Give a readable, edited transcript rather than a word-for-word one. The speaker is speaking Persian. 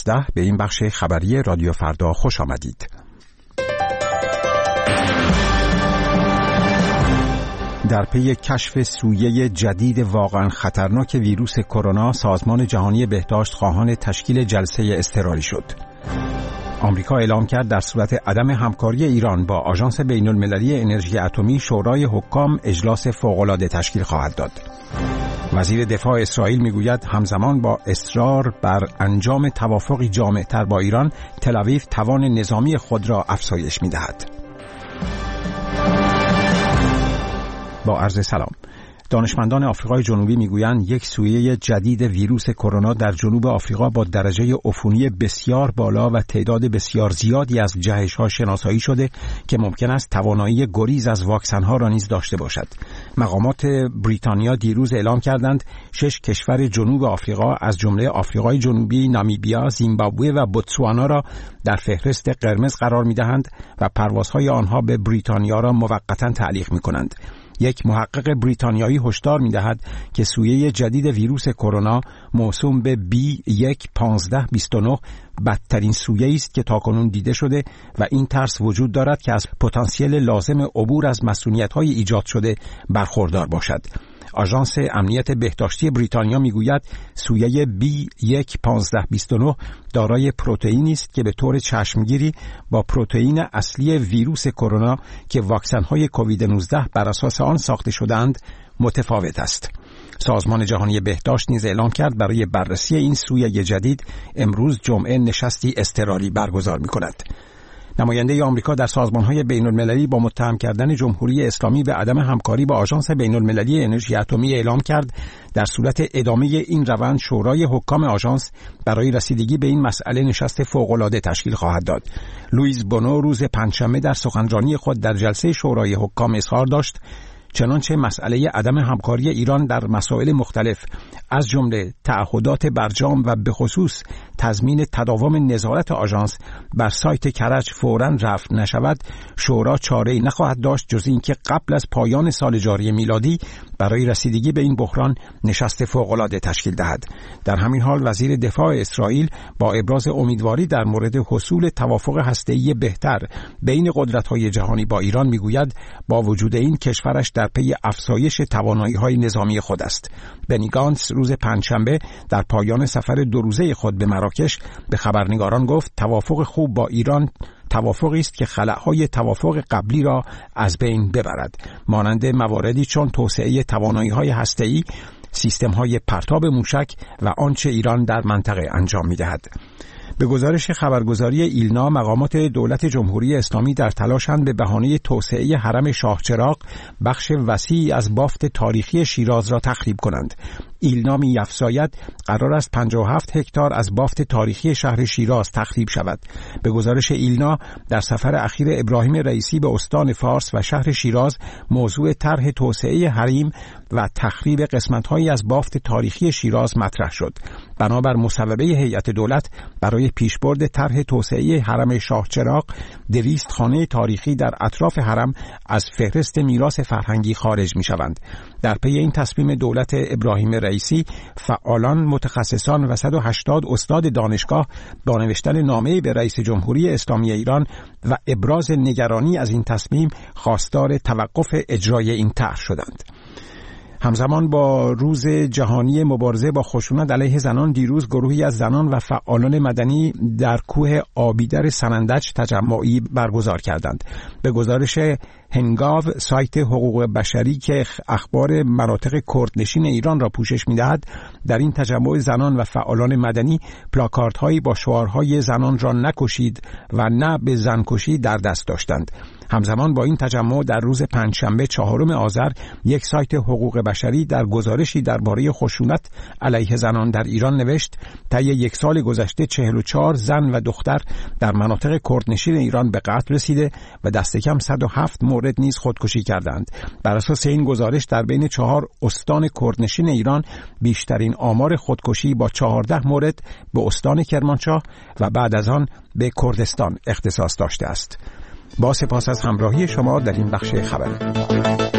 11 به این بخش خبری رادیو فردا خوش آمدید. در پی کشف سویه جدید واقعا خطرناک ویروس کرونا، سازمان جهانی بهداشت خواهان تشکیل جلسه اضطراری شد. آمریکا اعلام کرد در صورت عدم همکاری ایران با آژانس بین‌المللی انرژی اتمی، شورای حکام اجلاس فوق‌العاده تشکیل خواهد داد. وزیر دفاع اسرائیل میگوید همزمان با اصرار بر انجام توافقی جامع‌تر با ایران، تل‌آویو توان نظامی خود را افزایش می‌دهد. با عرض سلام. دانشمندان آفریقای جنوبی میگویند یک سویه جدید ویروس کرونا در جنوب آفریقا با درجه عفونی بسیار بالا و تعداد بسیار زیادی از جهش‌ها شناسایی شده که ممکن است توانایی گریز از واکسن‌ها را نیز داشته باشد. مقامات بریتانیا دیروز اعلام کردند 6 کشور جنوب آفریقا از جمله آفریقای جنوبی، نامیبیا، زیمبابوه و بوتسوانا را در فهرست قرمز قرار می‌دهند و پروازهای آنها به بریتانیا را موقتاً تعلیق می‌کنند. یک محقق بریتانیایی هشدار می‌دهد که سویه جدید ویروس کرونا موسوم به B1.1529 بدترین سویه است که تاکنون دیده شده و این ترس وجود دارد که از پتانسیل لازم عبور از مسئولیت‌های ایجاد شده برخوردار باشد. آژانس امنیت بهداشتی بریتانیا میگوید سویه B1.1529 دارای پروتئینی است که به طور چشمگیری با پروتئین اصلی ویروس کرونا که واکسن‌های کووید 19 بر اساس آن ساخته شده‌اند متفاوت است. سازمان جهانی بهداشت نیز اعلام کرد برای بررسی این سویه جدید امروز جمعه نشستی اضطراری برگزار می‌کند. نماینده آمریکا در سازمان‌های بین‌المللی با متهم کردن جمهوری اسلامی به عدم همکاری با آژانس بین‌المللی انرژی اتمی اعلام کرد در صورت ادامه این روند شورای حکام آژانس برای رسیدگی به این مسئله نشست فوق‌العاده تشکیل خواهد داد. لوئیس بونو روز پنجشنبه در سخنرانی خود در جلسه شورای حکام اظهار داشت چنانچه مسئله عدم همکاری ایران در مسائل مختلف از جمله تعهدات برجام و به خصوص تضمین تداوم نظارت آژانس بر سایت کرج فوراً رفع نشود، شورا چاره‌ای نخواهد داشت جز اینکه قبل از پایان سال جاری میلادی برای رسیدگی به این بحران نشست فوق‌العاده تشکیل دهد. در همین حال وزیر دفاع اسرائیل با ابراز امیدواری در مورد حصول توافق هسته‌ای بهتر بین قدرت‌های جهانی با ایران میگوید با وجود این کشورش در پی افزایش توانایی‌های نظامی خود است. بنی گانتس روز پنجشنبه در پایان سفر 2 روزه خود به مراکش به خبرنگاران گفت توافق خوب با ایران توافقی است که خلاهای توافق قبلی را از بین ببرد، مانند مواردی چون توسعه توانایی‌های هسته‌ای، سیستم‌های پرتاب موشک و آنچه ایران در منطقه انجام می‌دهد. به گزارش خبرگزاری ایلنا، مقامات دولت جمهوری اسلامی در تلاشند به بهانه توسعه حرم شاهچراغ بخش وسیعی از بافت تاریخی شیراز را تخریب کنند. ایلنا می‌افزاید قرار است 57 هکتار از بافت تاریخی شهر شیراز تخریب شود. به گزارش ایلنا، در سفر اخیر ابراهیم رئیسی به استان فارس و شهر شیراز موضوع طرح توسعه حریم و تخریب قسمت‌هایی از بافت تاریخی شیراز مطرح شد. بنابر مصوبه هیئت دولت برای پیشبرد طرح توسعه حرم شاهچراغ 200 خانه تاریخی در اطراف حرم از فهرست میراث فرهنگی خارج می‌شوند. در پی این تصمیم دولت ابراهیم رئیسی، فعالان، متخصصان و 180 استاد دانشگاه با نوشتن نامه‌ای به رئیس جمهوری اسلامی ایران و ابراز نگرانی از این تصمیم خواستار توقف اجرای این طرح شدند. همزمان با روز جهانی مبارزه با خشونت علیه زنان، دیروز گروهی از زنان و فعالان مدنی در کوه آبیدر سنندج تجمعی برگزار کردند. به گزارش هنگاو، سایت حقوق بشری که اخبار مناطق کردنشین ایران را پوشش می‌دهد، در این تجمع زنان و فعالان مدنی پلاکاردهایی با شعارهای زنان را نکشید و نه به زنکشی در دست داشتند. همزمان با این تجمع در روز پنجشنبه 4 آذر یک سایت حقوق بشری در گزارشی درباره خشونت علیه زنان در ایران نوشت طی 1 سال گذشته 44 زن و دختر در مناطق کردنشین ایران به قتل رسیده و دست کم 107 مورد نیز خودکشی کردند. بر اساس این گزارش در بین 4 استان کردنشین ایران بیشترین آمار خودکشی با 14 مورد به استان کرمانشاه و بعد از آن به کردستان اختصاص داشته است. با سپاس از همراهی شما در این بخش خبر.